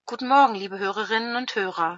Guten Morgen, liebe Hörerinnen und Hörer.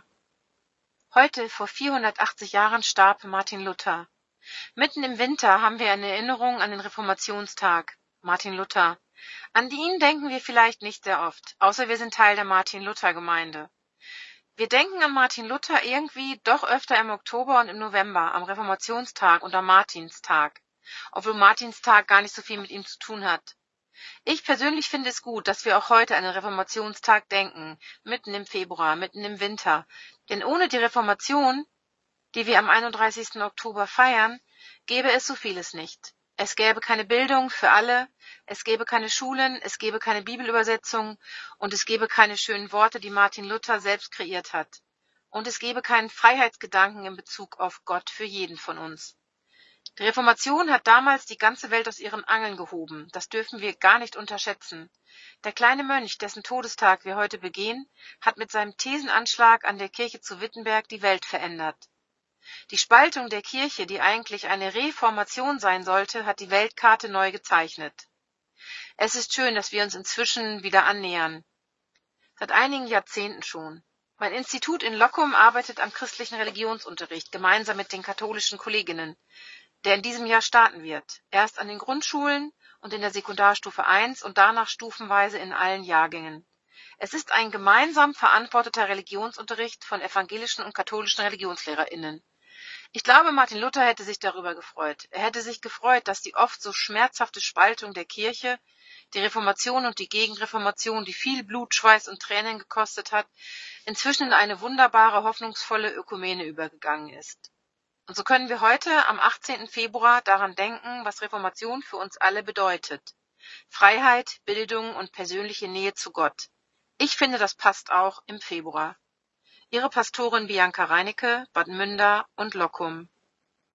Heute, vor 480 Jahren, starb Martin Luther. Mitten im Winter haben wir eine Erinnerung an den Reformationstag. Martin Luther. An ihn denken wir vielleicht nicht sehr oft, außer wir sind Teil der Martin-Luther-Gemeinde. Wir denken an Martin Luther irgendwie doch öfter im Oktober und im November, am Reformationstag und am Martinstag, obwohl Martinstag gar nicht so viel mit ihm zu tun hat. Ich persönlich finde es gut, dass wir auch heute an den Reformationstag denken, mitten im Februar, mitten im Winter. Denn ohne die Reformation, die wir am 31. Oktober feiern, gäbe es so vieles nicht. Es gäbe keine Bildung für alle, es gäbe keine Schulen, es gäbe keine Bibelübersetzung und es gäbe keine schönen Worte, die Martin Luther selbst kreiert hat. Und es gäbe keinen Freiheitsgedanken in Bezug auf Gott für jeden von uns. Die Reformation hat damals die ganze Welt aus ihren Angeln gehoben. Das dürfen wir gar nicht unterschätzen. Der kleine Mönch, dessen Todestag wir heute begehen, hat mit seinem Thesenanschlag an der Kirche zu Wittenberg die Welt verändert. Die Spaltung der Kirche, die eigentlich eine Reformation sein sollte, hat die Weltkarte neu gezeichnet. Es ist schön, dass wir uns inzwischen wieder annähern. Seit einigen Jahrzehnten schon. Mein Institut in Loccum arbeitet am christlichen Religionsunterricht, gemeinsam mit den katholischen Kolleginnen, der in diesem Jahr starten wird. Erst an den Grundschulen und in der Sekundarstufe 1 und danach stufenweise in allen Jahrgängen. Es ist ein gemeinsam verantworteter Religionsunterricht von evangelischen und katholischen ReligionslehrerInnen. Ich glaube, Martin Luther hätte sich darüber gefreut. Er hätte sich gefreut, dass die oft so schmerzhafte Spaltung der Kirche, die Reformation und die Gegenreformation, die viel Blut, Schweiß und Tränen gekostet hat, inzwischen in eine wunderbare, hoffnungsvolle Ökumene übergegangen ist. Und so können wir heute am 18. Februar daran denken, was Reformation für uns alle bedeutet. Freiheit, Bildung und persönliche Nähe zu Gott. Ich finde, das passt auch im Februar. Ihre Pastorin Bianca Reinecke, Bad Münder und Loccum.